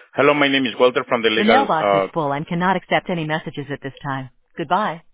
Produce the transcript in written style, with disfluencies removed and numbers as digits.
Hello, my name is Walter from the The legal. mailbox is full and cannot accept any messages at this time. Goodbye.